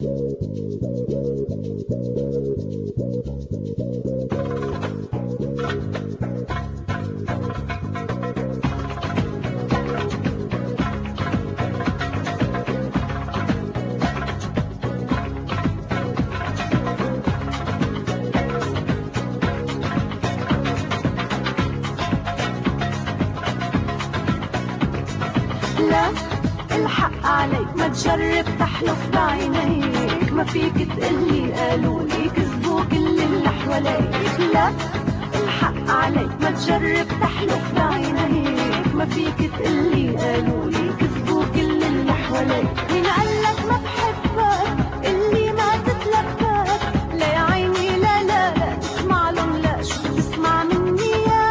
لا الحق عليك ما تجرب تحلف بعينيك، ما فيك تقلي قالولي كذبوا كل اللي حواليك. لا الحق عليك ما تجرب تحلف بعينيك، ما فيك تقلي قالولي كذبوا كل اللي حواليك. مين قالك ما بحبك اللي ما تتلبك؟ لا يا عيني لا لا لا تسمع لهم، لا شو تسمع مني يا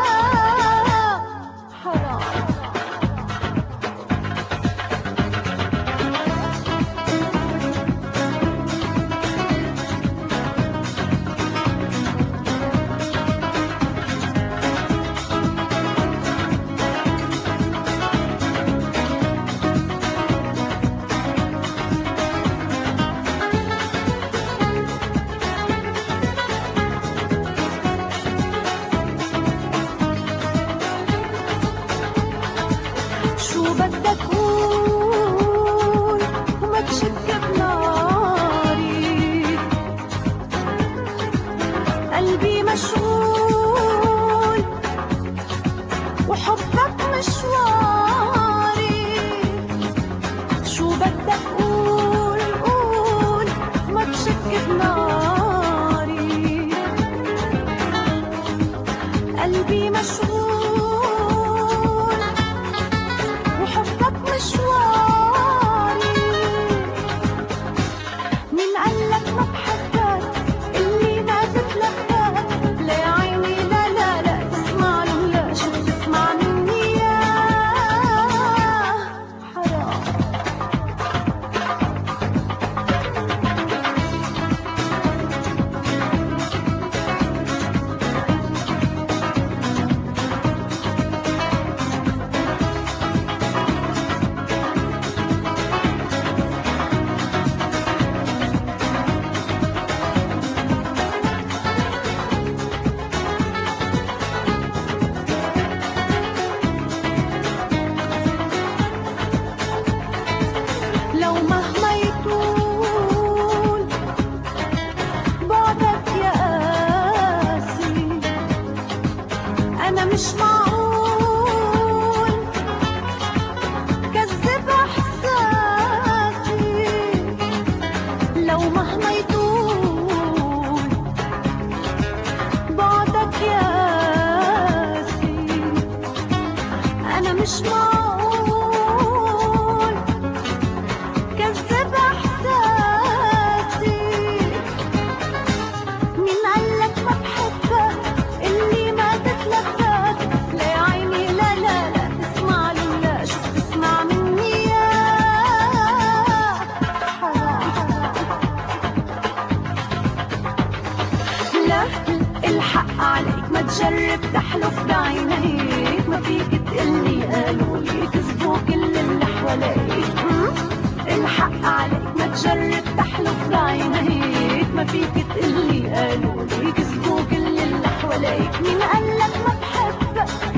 حرام. شو بدك قول وما تشك بناري، قلبي مشغول وحبك مشواري. شو بدك قول قول وما تشك بناري، قلبي مشغول وحبك مشواري. مين قالك ما بحبك اللي ما تتلبك؟ لا يا عيني لا لا لا تسمع لهم، لا شو تسمع مني يا حرام. لو مهما يطول بعدك يا قاسي، أنا مش معقول كذب إحساسي. لو مهما يطول بعدك يا قاسي، أنا مش معقول كذب إحساسي. مين قالك ما بحبك اللي ما تتلبك؟ لا يا عيني لا لا لا تسمع لهم، لا شو تسمع مني يا حرام. لا الحق عليك ما تجرب تحلف بعينيك، ما فيك تقلي قالولي كذبوا كل اللي حواليك. الحق عليك ما تجرب تحلف بعينيك، ما فيك تقلي قالولي كذبوا كل اللي حواليك. مين قالك ما بحبك